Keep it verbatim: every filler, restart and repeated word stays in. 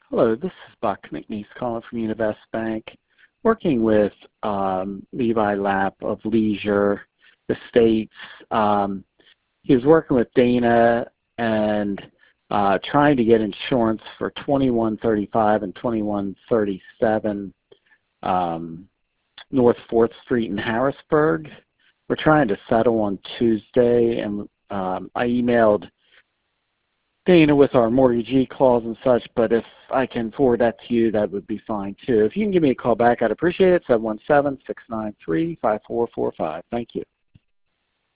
Hello, this is Buck McNeese calling from Univest Bank, working with um, Levi Lapp of Leisure Estates. Um, he was working with Dana and uh, trying to get insurance for twenty-one thirty-five and twenty-one thirty-seven um, North fourth Street in Harrisburg. We're trying to settle on Tuesday, and um, I emailed Dana with our mortgagee clause and such, but if I can forward that to you, that would be fine too. If you can give me a call back, I'd appreciate it, seven one seven, six nine three, five four four five. Thank you.